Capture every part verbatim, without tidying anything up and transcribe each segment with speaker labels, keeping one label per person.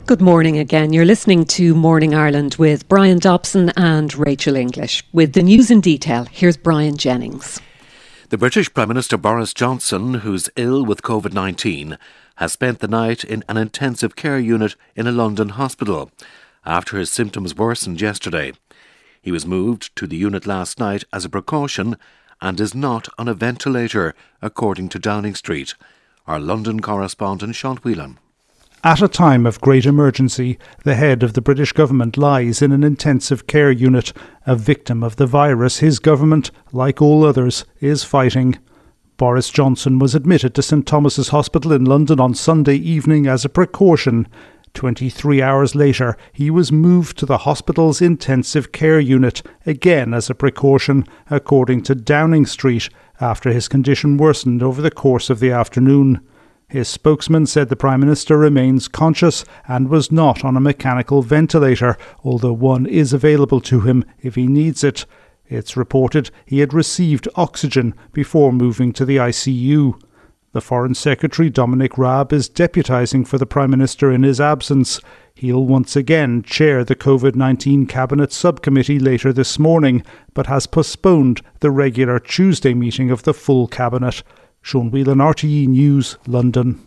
Speaker 1: Good morning again. You're listening to Morning Ireland with Brian Dobson and Rachel English. With the news in detail, here's Brian Jennings.
Speaker 2: The British Prime Minister Boris Johnson, who's ill with covid nineteen, has spent the night in an intensive care unit in a London hospital after his symptoms worsened yesterday. He was moved to the unit last night as a precaution and is not on a ventilator, according to Downing Street. Our London correspondent Sean Whelan.
Speaker 3: At a time of great emergency, the head of the British government lies in an intensive care unit, a victim of the virus his government, like all others, is fighting. Boris Johnson was admitted to St Thomas's Hospital in London on Sunday evening as a precaution. twenty-three hours later, he was moved to the hospital's intensive care unit, again as a precaution, according to Downing Street, after his condition worsened over the course of the afternoon. His spokesman said the Prime Minister remains conscious and was not on a mechanical ventilator, although one is available to him if he needs it. It's reported he had received oxygen before moving to the I C U. The Foreign Secretary, Dominic Raab, is deputising for the Prime Minister in his absence. He'll once again chair the covid nineteen Cabinet Subcommittee later this morning, but has postponed the regular Tuesday meeting of the full Cabinet. Sean Whelan, R T E News, London.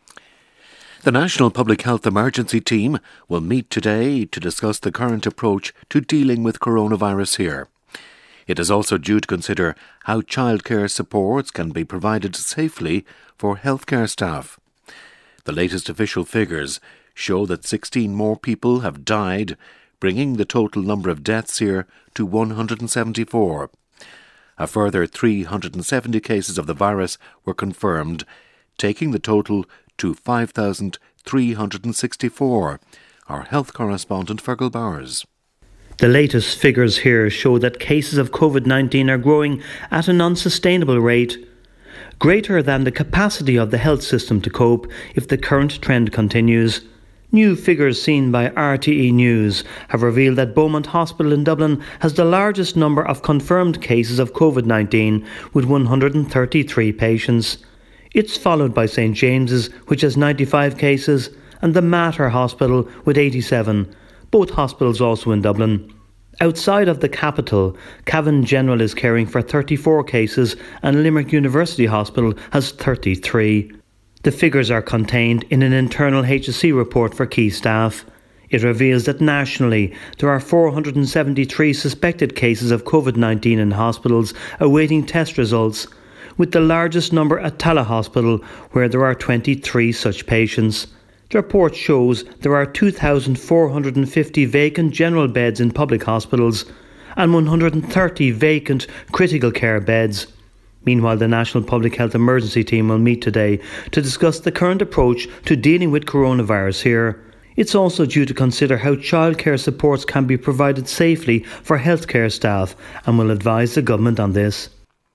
Speaker 2: The National Public Health Emergency Team will meet today to discuss the current approach to dealing with coronavirus here. It is also due to consider how childcare supports can be provided safely for healthcare staff. The latest official figures show that sixteen more people have died, bringing the total number of deaths here to one hundred seventy-four. A further three hundred seventy cases of the virus were confirmed, taking the total to five thousand three hundred sixty-four. Our health correspondent Fergal Bowers.
Speaker 4: The latest figures here show that cases of covid nineteen are growing at an unsustainable rate, greater than the capacity of the health system to cope if the current trend continues. New figures seen by R T E News have revealed that Beaumont Hospital in Dublin has the largest number of confirmed cases of covid nineteen, with one hundred thirty-three patients. It's followed by St James's, which has ninety-five cases, and the Mater Hospital with eighty-seven, both hospitals also in Dublin. Outside of the capital, Cavan General is caring for thirty-four cases and Limerick University Hospital has thirty-three. The figures are contained in an internal H S C report for key staff. It reveals that nationally there are four hundred seventy-three suspected cases of covid nineteen in hospitals awaiting test results, with the largest number at Tallaght Hospital, where there are twenty-three such patients. The report shows there are two thousand four hundred fifty vacant general beds in public hospitals and one hundred thirty vacant critical care beds. Meanwhile, the National Public Health Emergency Team will meet today to discuss the current approach to dealing with coronavirus here. It's also due to consider how childcare supports can be provided safely for healthcare staff and will advise the government on this.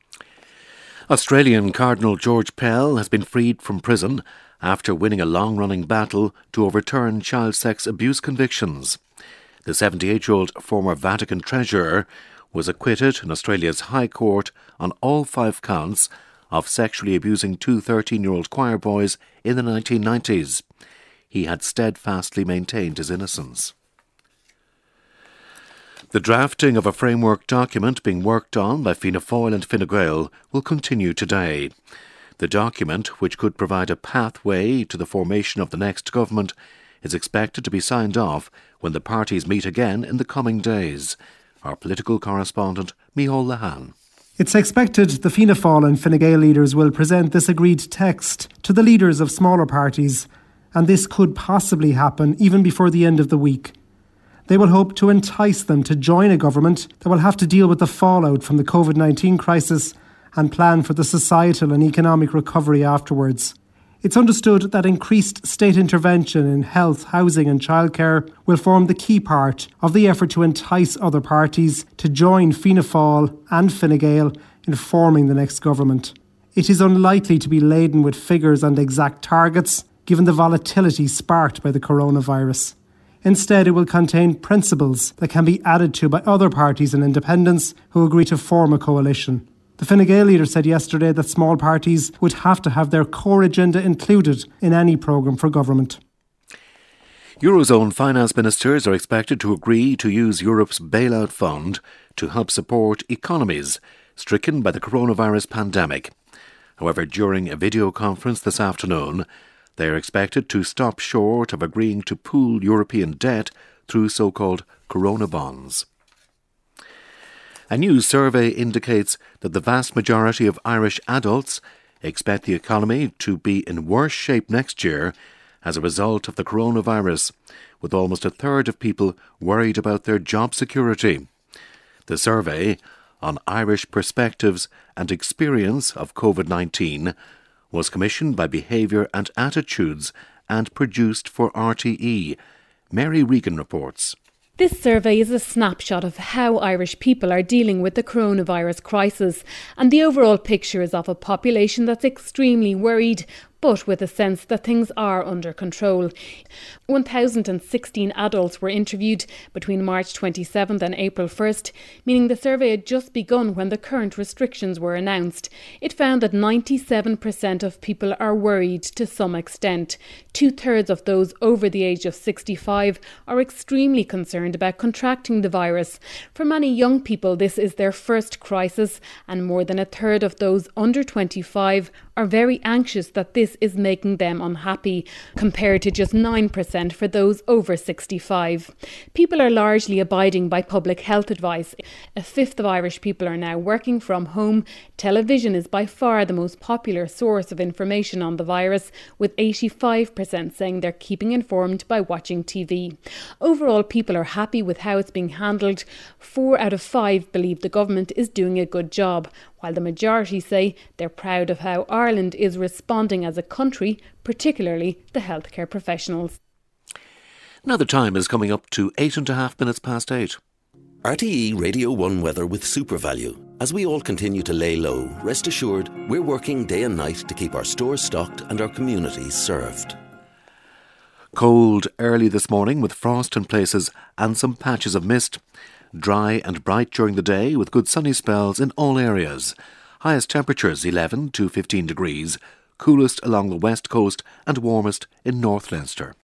Speaker 2: Australian Cardinal George Pell has been freed from prison after winning a long-running battle to overturn child sex abuse convictions. The seventy-eight-year-old former Vatican treasurer was acquitted in Australia's High Court on all five counts of sexually abusing two thirteen-year-old choir boys in the nineteen nineties. He had steadfastly maintained his innocence. The drafting of a framework document being worked on by Fianna Fáil and Fine Gael will continue today. The document, which could provide a pathway to the formation of the next government, is expected to be signed off when the parties meet again in the coming days. Our political correspondent, Micheál Lahan.
Speaker 5: It's expected the Fianna Fáil and Fine Gael leaders will present this agreed text to the leaders of smaller parties, and this could possibly happen even before the end of the week. They will hope to entice them to join a government that will have to deal with the fallout from the covid nineteen crisis and plan for the societal and economic recovery afterwards. It's understood that increased state intervention in health, housing and childcare will form the key part of the effort to entice other parties to join Fianna Fáil and Fine Gael in forming the next government. It is unlikely to be laden with figures and exact targets, given the volatility sparked by the coronavirus. Instead, it will contain principles that can be added to by other parties and independents who agree to form a coalition. The Fine Gael leader said yesterday that small parties would have to have their core agenda included in any programme for government.
Speaker 2: Eurozone finance ministers are expected to agree to use Europe's bailout fund to help support economies stricken by the coronavirus pandemic. However, during a video conference this afternoon, they are expected to stop short of agreeing to pool European debt through so-called corona bonds. A new survey indicates that the vast majority of Irish adults expect the economy to be in worse shape next year as a result of the coronavirus, with almost a third of people worried about their job security. The survey on Irish perspectives and experience of COVID nineteen was commissioned by Behaviour and Attitudes and produced for R T E. Mary Regan reports.
Speaker 6: This survey is a snapshot of how Irish people are dealing with the coronavirus crisis, and the overall picture is of a population that's extremely worried, but with a sense that things are under control. one thousand sixteen adults were interviewed between March twenty-seventh and April first, meaning the survey had just begun when the current restrictions were announced. It found that ninety-seven percent of people are worried to some extent. Two-thirds of those over the age of sixty-five are extremely concerned about contracting the virus. For many young people, this is their first crisis, and more than a third of those under twenty-five are very anxious that this is making them unhappy, compared to just nine percent for those over sixty-five. People are largely abiding by public health advice. A fifth of Irish people are now working from home. Television is by far the most popular source of information on the virus, with eighty-five percent saying they're keeping informed by watching T V. Overall, people are happy with how it's being handled. Four out of five believe the government is doing a good job, while the majority say they're proud of how Ireland is responding as a country, particularly the healthcare professionals.
Speaker 2: Now the time is coming up to eight and a half minutes past eight.
Speaker 7: R T E Radio one weather with SuperValue. As we all continue to lay low, rest assured we're working day and night to keep our stores stocked and our communities served.
Speaker 2: Cold early this morning with frost in places and some patches of mist. Dry and bright during the day with good sunny spells in all areas. Highest temperatures eleven to fifteen degrees, coolest along the west coast and warmest in North Leinster.